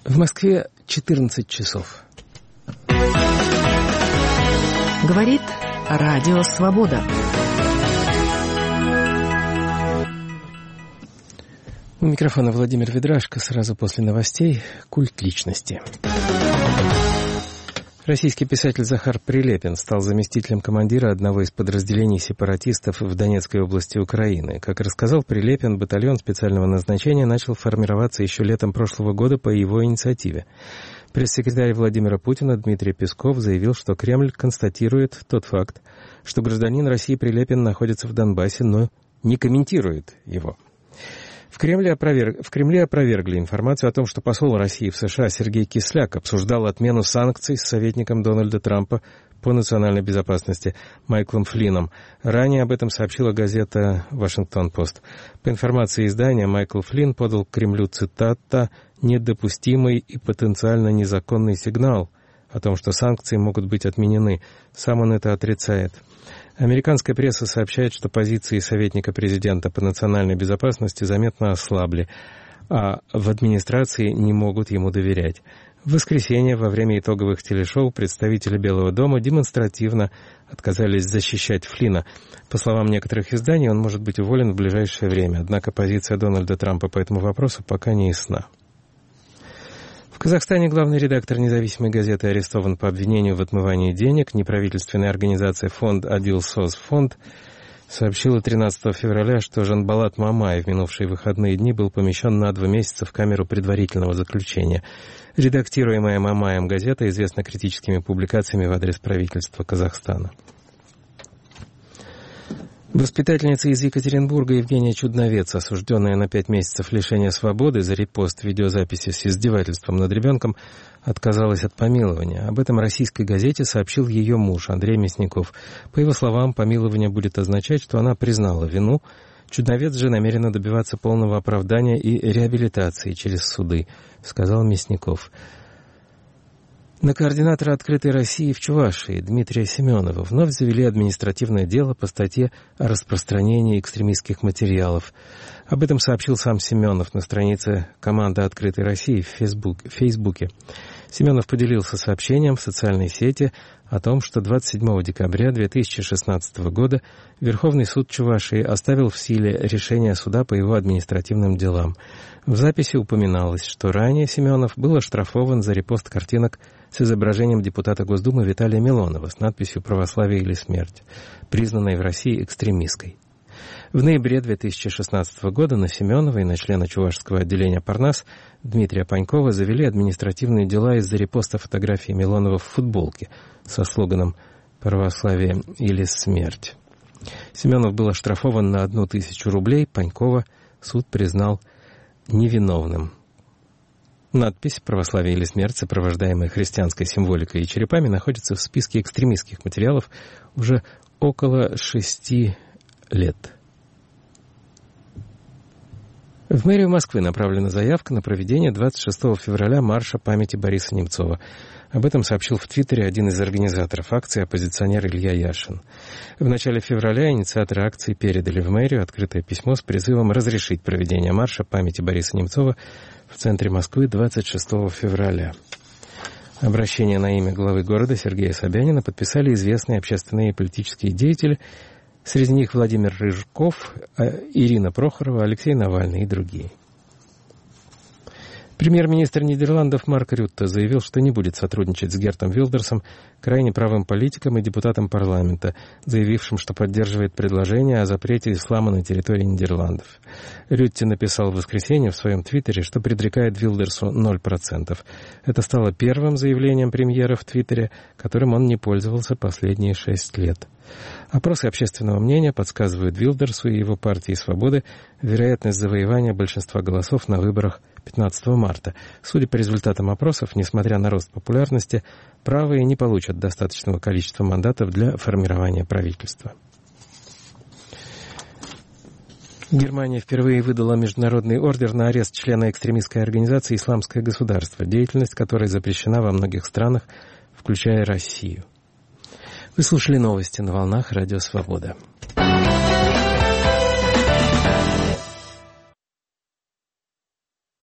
В Москве 14 часов. Говорит Радио Свобода. У микрофона Владимир Ведрашко. Сразу после новостей «Культ личности». Российский писатель Захар Прилепин стал заместителем командира одного из подразделений сепаратистов в Донецкой области Украины. Как рассказал Прилепин, батальон специального назначения начал формироваться еще летом прошлого года по его инициативе. Пресс-секретарь Владимира Путина Дмитрий Песков заявил, что Кремль констатирует тот факт, что гражданин России Прилепин находится в Донбассе, но не комментирует его. В Кремле опровергли информацию о том, что посол России в США Сергей Кисляк обсуждал отмену санкций с советником Дональда Трампа по национальной безопасности Майклом Флинном. Ранее об этом сообщила газета «Вашингтон-Пост». По информации издания, Майкл Флинн подал Кремлю, цитата, «недопустимый и потенциально незаконный сигнал» о том, что санкции могут быть отменены. Сам он это отрицает. Американская пресса сообщает, что позиции советника президента по национальной безопасности заметно ослабли, а в администрации не могут ему доверять. В воскресенье во время итоговых телешоу представители Белого дома демонстративно отказались защищать Флинна. По словам некоторых изданий, он может быть уволен в ближайшее время, однако позиция Дональда Трампа по этому вопросу пока не ясна. В Казахстане главный редактор независимой газеты арестован по обвинению в отмывании денег. Неправительственная организация фонд «Адил Соц Фонд» сообщила 13 февраля, что Жанболат Мамай в минувшие выходные дни был помещен на 2 месяца в камеру предварительного заключения. Редактируемая Мамаем газета известна критическими публикациями в адрес правительства Казахстана. Воспитательница из Екатеринбурга Евгения Чудновец, осужденная на 5 месяцев лишения свободы за репост видеозаписи с издевательством над ребенком, отказалась от помилования. Об этом российской газете сообщил ее муж Андрей Мясников. По его словам, помилование будет означать, что она признала вину. Чудновец же намерена добиваться полного оправдания и реабилитации через суды, сказал Мясников. На координатора «Открытой России» в Чувашии Дмитрия Семенова вновь завели административное дело по статье о распространении экстремистских материалов. Об этом сообщил сам Семенов на странице команды «Открытой России» в Фейсбуке. Семенов поделился сообщением в социальной сети о том, что 27 декабря 2016 года Верховный суд Чувашии оставил в силе решение суда по его административным делам. В записи упоминалось, что ранее Семенов был оштрафован за репост картинок с изображением депутата Госдумы Виталия Милонова с надписью «Православие или смерть», признанной в России экстремистской. В ноябре 2016 года на Семенова и на члена чувашского отделения Парнас Дмитрия Панькова завели административные дела из-за репоста фотографии Милонова в футболке со слоганом «Православие или смерть». Семенов был оштрафован на 1000 рублей, Панькова суд признал невиновным. Надпись «Православие или смерть», сопровождаемая христианской символикой и черепами, находится в списке экстремистских материалов уже около 6 лет. В мэрию Москвы направлена заявка на проведение 26 февраля марша памяти Бориса Немцова. Об этом сообщил в Твиттере один из организаторов акции, оппозиционер Илья Яшин. В начале февраля инициаторы акции передали в мэрию открытое письмо с призывом разрешить проведение марша памяти Бориса Немцова в центре Москвы 26 февраля. Обращение на имя главы города Сергея Собянина подписали известные общественные и политические деятели, среди них Владимир Рыжков, Ирина Прохорова, Алексей Навальный и другие. Премьер-министр Нидерландов Марк Рютте заявил, что не будет сотрудничать с Гертом Вилдерсом, крайне правым политиком и депутатом парламента, заявившим, что поддерживает предложение о запрете ислама на территории Нидерландов. Рютте написал в воскресенье в своем твиттере, что предрекает Вилдерсу 0%. Это стало первым заявлением премьера в твиттере, которым он не пользовался последние 6 лет. Опросы общественного мнения подсказывают Вилдерсу и его партии «Свободы» вероятность завоевания большинства голосов на выборах 15 марта. Судя по результатам опросов, несмотря на рост популярности, правые не получат достаточного количества мандатов для формирования правительства. Германия впервые выдала международный ордер на арест члена экстремистской организации «Исламское государство», деятельность которой запрещена во многих странах, включая Россию. Вы слушали новости на волнах Радио Свобода.